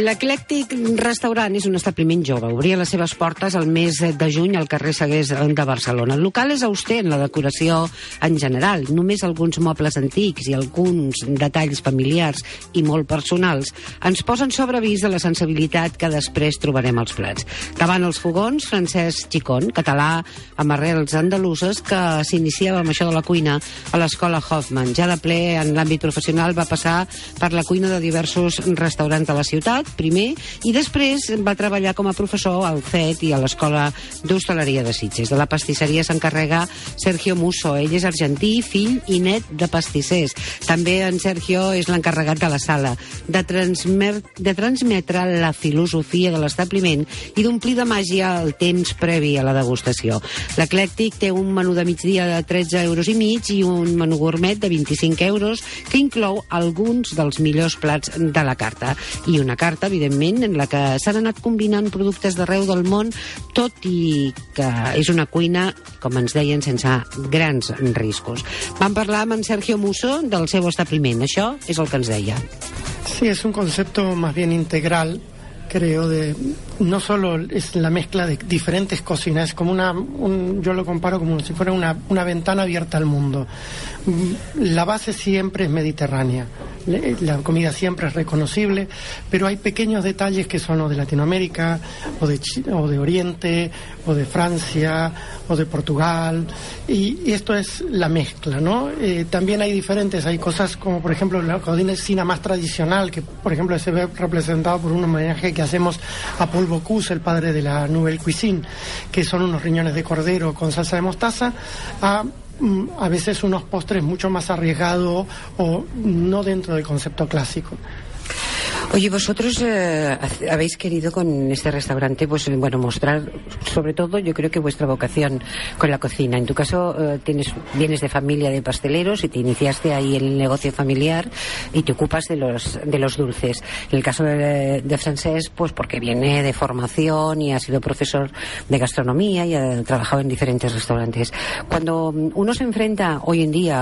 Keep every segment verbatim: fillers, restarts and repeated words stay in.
L'Eclèctic Restaurant és un establiment jove. Obria les seves portes el mes de juny al carrer Seguers de Barcelona. El local és auster en la decoració en general. Només alguns mobles antics i alguns detalls familiars i molt personals ens posen sobre avís de la sensibilitat que després trobarem als plats. Davant els fogons, Francesc Chicón, català amb arrels andaluses, que s'iniciava amb això de la cuina a l'escola Hoffman. Ja de ple en l'àmbit professional va passar per la cuina de diversos restaurants de la ciutat, primer, i després va treballar com a professor al C E T i a l'Escola d'Hostaleria de Sitges. De la pastisseria s'encarrega Sergio Musso. Ell és argentí, fill i net de pastissers. També en Sergio és l'encarregat de la sala, de, transmer, de transmetre la filosofia de l'establiment i d'omplir de màgia el temps previ a la degustació. L'Eclèctic té un menú de migdia de tretze euros i mig i un menú gourmet de vint-i-cinc euros que inclou alguns dels millors plats de la carta. I una carta, evidentment, en la que s'han anat combinant productes d'arreu del món, tot i que és una cuina, com ens deien, sense grans riscos. Vam parlar amb en Sergio Musso del seu establiment. Això és el que ens deia. Sí, es un concepto más bien integral, creo, de no solo es la mezcla de diferentes cocinas, es como una, un, yo lo comparo como si fuera una, una ventana abierta al mundo. La base siempre es mediterránea, la comida siempre es reconocible, pero hay pequeños detalles que son o de Latinoamérica, o de, o de Oriente, o de Francia, o de Portugal, y, y esto es la mezcla, ¿no? Eh, también hay diferentes, hay cosas como, por ejemplo, la cocina más tradicional, que, por ejemplo, se ve representado por un homenaje que hacemos a Paul Bocuse, el padre de la Nouvelle Cuisine, que son unos riñones de cordero con salsa de mostaza, a a veces unos postres mucho más arriesgados o no dentro del concepto clásico. Oye, vosotros eh, habéis querido con este restaurante, pues bueno, mostrar sobre todo, yo creo que vuestra vocación con la cocina. En tu caso, eh, tienes vienes de familia de pasteleros y te iniciaste ahí en el negocio familiar y te ocupas de los de los dulces. En el caso de, de Francesc, pues porque viene de formación y ha sido profesor de gastronomía y ha trabajado en diferentes restaurantes. Cuando uno se enfrenta hoy en día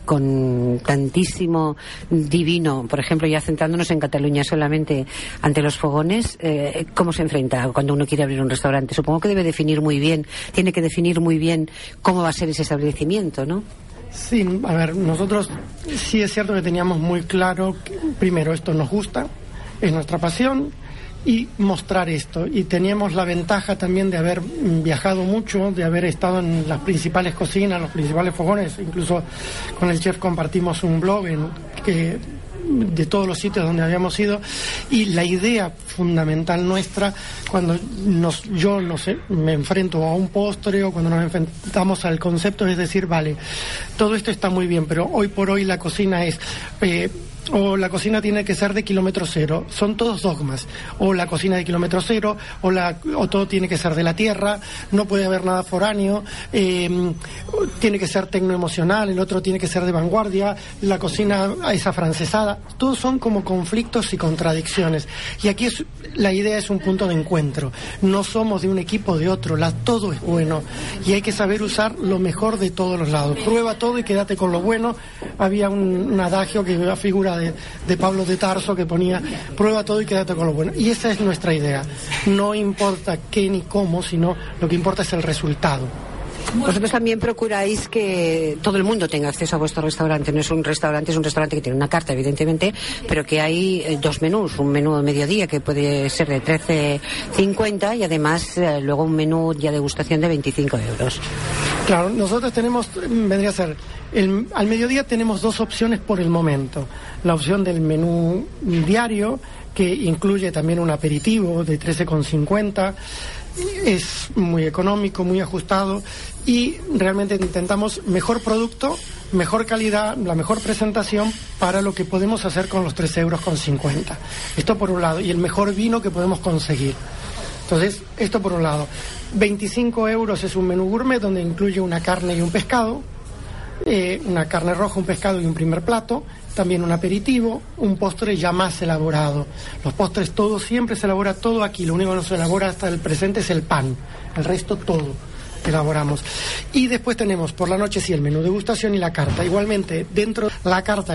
con tantísimo divino, por ejemplo, ya centrándonos en Cataluña solamente, ante los fogones, eh, ¿cómo se enfrenta cuando uno quiere abrir un restaurante? Supongo que debe definir muy bien, tiene que definir muy bien cómo va a ser ese establecimiento, ¿no? Sí, a ver, nosotros sí es cierto que teníamos muy claro que, primero, esto nos gusta, es nuestra pasión, y mostrar esto. Y teníamos la ventaja también de haber viajado mucho, de haber estado en las principales cocinas, los principales fogones. Incluso con el chef compartimos un blog en que de todos los sitios donde habíamos ido, y la idea fundamental nuestra cuando nos, yo no sé, me enfrento a un postre o cuando nos enfrentamos al concepto es decir, vale, todo esto está muy bien, pero hoy por hoy la cocina es eh, o la cocina tiene que ser de kilómetro cero, son todos dogmas, o la cocina de kilómetro cero, o, la, o todo tiene que ser de la tierra, no puede haber nada foráneo, eh, tiene que ser tecnoemocional, el otro tiene que ser de vanguardia, la cocina es afrancesada, todos son como conflictos y contradicciones, y aquí es, la idea es un punto de encuentro, no somos de un equipo o de otro, la, todo es bueno, y hay que saber usar lo mejor de todos los lados, prueba todo y quédate con lo bueno. Había un, un adagio que la figura De, de Pablo de Tarso que ponía prueba todo y quédate con lo bueno, y esa es nuestra idea, no importa qué ni cómo, sino lo que importa es el resultado. Vosotros también procuráis que todo el mundo tenga acceso a vuestro restaurante. No es un restaurante, es un restaurante que tiene una carta, evidentemente, pero que hay eh, dos menús. Un menú de mediodía que puede ser de trece cincuenta y además eh, luego un menú ya degustación de veinticinco euros. Claro, nosotros tenemos, vendría a ser, el, al mediodía tenemos dos opciones por el momento. La opción del menú diario, que incluye también un aperitivo de trece con cincuenta. Es muy económico, muy ajustado, y realmente intentamos mejor producto, mejor calidad, la mejor presentación para lo que podemos hacer con los trece euros con cincuenta. Esto por un lado, y el mejor vino que podemos conseguir. Entonces, esto por un lado. veinticinco euros es un menú gourmet donde incluye una carne y un pescado, eh, una carne roja, un pescado y un primer plato, también un aperitivo, un postre ya más elaborado. Los postres todos, siempre se elabora todo aquí, lo único que no se elabora hasta el presente es el pan, el resto todo elaboramos. Y después tenemos por la noche sí el menú degustación y la carta. Igualmente, dentro de la carta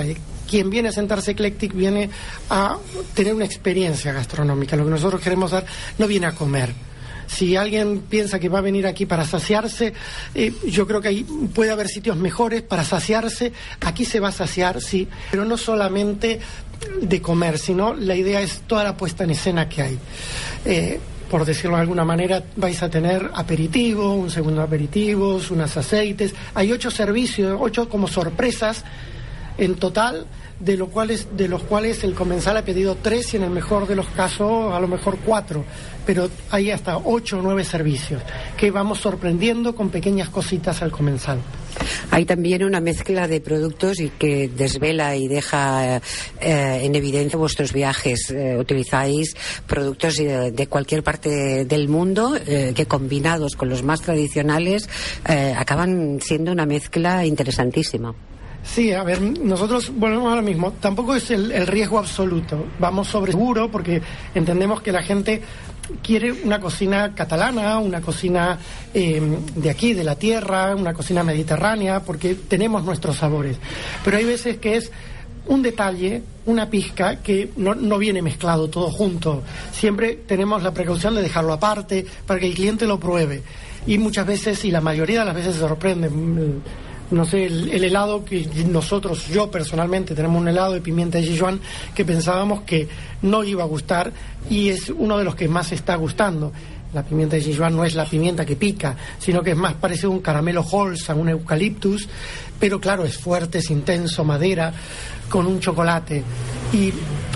quien viene a sentarse Eclectic viene a tener una experiencia gastronómica. Lo que nosotros queremos dar, no viene a comer. Si alguien piensa que va a venir aquí para saciarse, eh, yo creo que ahí puede haber sitios mejores para saciarse. Aquí se va a saciar, sí, pero no solamente de comer, sino la idea es toda la puesta en escena que hay. Eh, por decirlo de alguna manera, vais a tener aperitivo, un segundo aperitivos, unos aceites. Hay ocho servicios, ocho como sorpresas en total, de, lo cuales, de los cuales el comensal ha pedido tres y en el mejor de los casos a lo mejor cuatro, pero hay hasta ocho o nueve servicios que vamos sorprendiendo con pequeñas cositas al comensal. Hay también una mezcla de productos y que desvela y deja eh, en evidencia vuestros viajes. Eh, utilizáis productos de, de cualquier parte del mundo eh, que combinados con los más tradicionales eh, acaban siendo una mezcla interesantísima. Sí, a ver, nosotros volvemos a lo mismo. Tampoco es el, el riesgo absoluto. Vamos sobre seguro porque entendemos que la gente quiere una cocina catalana, una cocina eh, de aquí, de la tierra, una cocina mediterránea, porque tenemos nuestros sabores. Pero hay veces que es un detalle, una pizca, que no, no viene mezclado todo junto. Siempre tenemos la precaución de dejarlo aparte para que el cliente lo pruebe. Y muchas veces, y la mayoría de las veces se sorprende. No sé, el, el helado que nosotros, yo personalmente, tenemos un helado de pimienta de Sichuan que pensábamos que no iba a gustar y es uno de los que más está gustando. La pimienta de Sichuan no es la pimienta que pica, sino que es más parece un caramelo Holsa, un eucaliptus, pero claro, es fuerte, es intenso, madera, con un chocolate. Y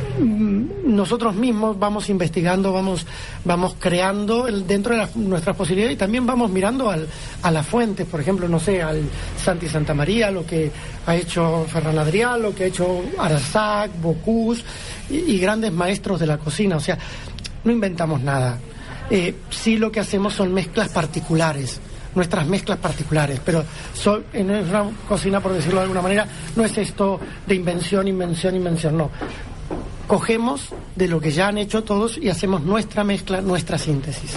nosotros mismos vamos investigando, vamos vamos creando el, dentro de las, nuestras posibilidades, y también vamos mirando al, a las fuentes, por ejemplo, no sé, al Santi Santa María, lo que ha hecho Ferran Adrià, lo que ha hecho Arsac, Bocuse y, y grandes maestros de la cocina. O sea, no inventamos nada. Eh, sí, lo que hacemos son mezclas particulares, nuestras mezclas particulares, pero so, en una cocina, por decirlo de alguna manera, no es esto de invención, invención, invención, no. Cogemos de lo que ya han hecho todos y hacemos nuestra mezcla, nuestra síntesis.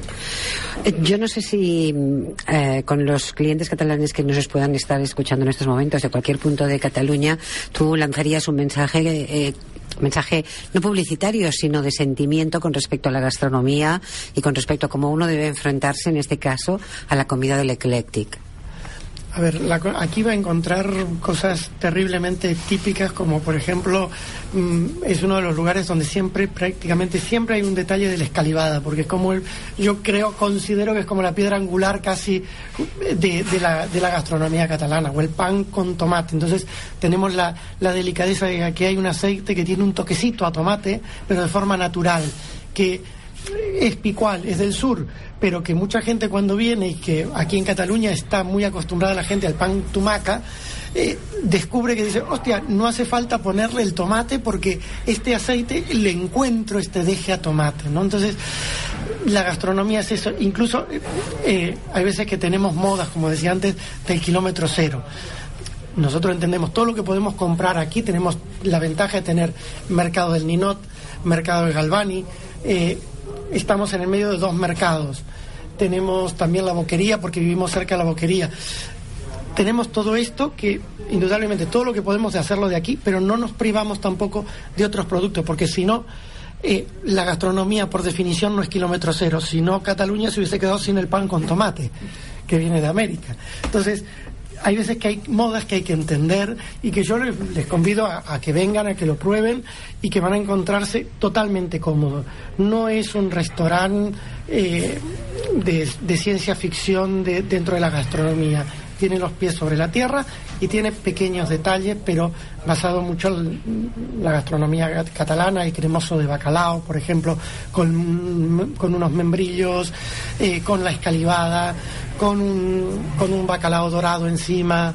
Yo no sé si eh, con los clientes catalanes que nos puedan estar escuchando en estos momentos de cualquier punto de Cataluña, tú lanzarías un mensaje, eh, mensaje no publicitario, sino de sentimiento con respecto a la gastronomía y con respecto a cómo uno debe enfrentarse, en este caso, a la comida del Eclectic. A ver, la, aquí va a encontrar cosas terriblemente típicas, como por ejemplo, mmm, es uno de los lugares donde siempre, prácticamente siempre hay un detalle de la escalivada, porque es como, el, yo creo, considero que es como la piedra angular casi de, de, la, de la gastronomía catalana, o el pan con tomate. Entonces tenemos la, la delicadeza de que aquí hay un aceite que tiene un toquecito a tomate, pero de forma natural, que es picual, es del sur, pero que mucha gente cuando viene, y que aquí en Cataluña está muy acostumbrada la gente al pan tumaca, eh, descubre que dice, hostia, no hace falta ponerle el tomate porque este aceite le encuentro este deje a tomate, ¿no? Entonces, la gastronomía es eso. Incluso eh, hay veces que tenemos modas, como decía antes, del kilómetro cero. Nosotros entendemos todo lo que podemos comprar aquí. Tenemos la ventaja de tener mercado del Ninot, mercado del Galvani, eh, estamos en el medio de dos mercados. Tenemos también la boquería, porque vivimos cerca de la boquería. Tenemos todo esto, que indudablemente todo lo que podemos de hacerlo de aquí, pero no nos privamos tampoco de otros productos, porque si no, eh, la gastronomía por definición no es kilómetro cero. Si no, Cataluña se hubiese quedado sin el pan con tomate, que viene de América. Entonces, hay veces que hay modas que hay que entender, y que yo les, les convido a, a que vengan, a que lo prueben, y que van a encontrarse totalmente cómodos. No es un restaurante eh, de, de ciencia ficción de, dentro de la gastronomía. Tiene los pies sobre la tierra y tiene pequeños detalles, pero basado mucho en la gastronomía catalana, el cremoso de bacalao, por ejemplo, con, con unos membrillos, eh, con la escalivada, con un, con un bacalao dorado encima,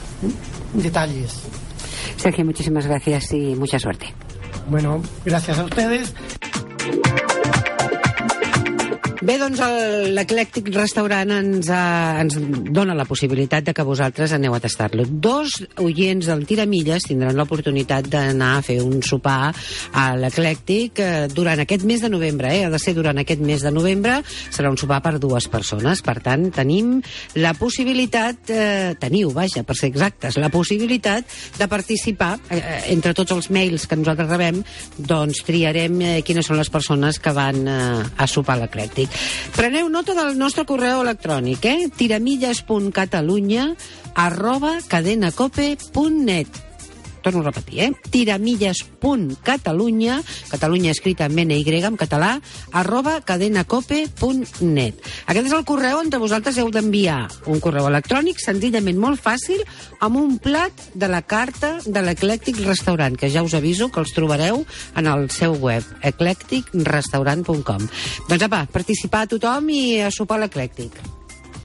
detalles. Sergio, muchísimas gracias y mucha suerte. Bueno, gracias a ustedes. Bé, doncs l'Eclèctic Restaurant ens, ha, ens dona la possibilitat de que vosaltres aneu a tastar-lo. Dos oients del Tiramilles tindran l'oportunitat d'anar a fer un sopar a l'Eclèctic eh, durant aquest mes de novembre, eh? Ha de ser durant aquest mes de novembre, serà un sopar per dues persones. Per tant, tenim la possibilitat, eh, teniu, vaja, per ser exactes, la possibilitat de participar. Eh, entre tots els mails que nosaltres rebem, doncs triarem eh, quines són les persones que van eh, a sopar a l'Eclèctic. Preneu nota del nostre correu electrònic, eh? tiramilles punt catalunya arroba cadenacope punt net. Torno a repetir, eh? tiramilles punt catalunya, Catalunya escrita amb ena i grega, en català, arroba cadenacope punt net. Aquest és el correu on vosaltres heu d'enviar un correu electrònic, senzillament molt fàcil, amb un plat de la carta de l'Eclèctic Restaurant, que ja us aviso que els trobareu en el seu web, eclectic restaurant punt com. Doncs apa, participar a tothom i a sopar a l'Eclèctic.